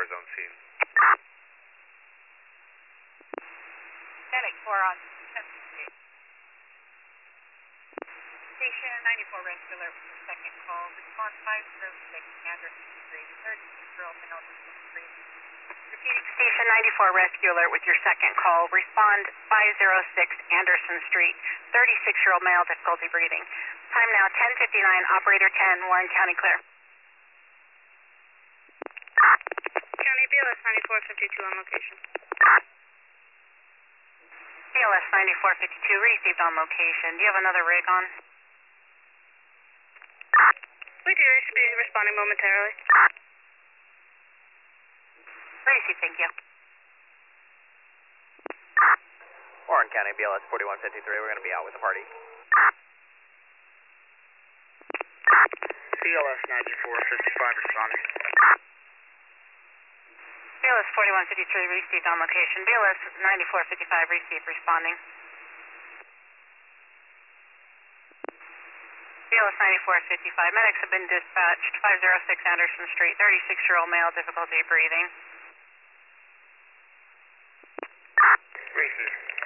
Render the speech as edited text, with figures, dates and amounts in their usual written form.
zone scene. Medic 4 on 7th Street. Station 94 Rescue Alert with your second call. Response 506 Anderson Street, 36-year-old male difficult breathing. Repeating Station 94 Rescue Alert with your second call. Respond 506 Anderson Street, 36-year-old male difficulty breathing. Time now 10:59. Operator 10, Warren County clear. County BLS 9452 on location. BLS 9452 received on location. Do you have another rig on? We do. They should be responding momentarily. Received, thank you. Warren County BLS 4153, we're going to be out with the party. BLS 9455 responding. BLS 4153 received on location. BLS 9455 received responding. BLS 9455 medics have been dispatched. 506 Anderson Street, 36-year-old male difficulty breathing. Received.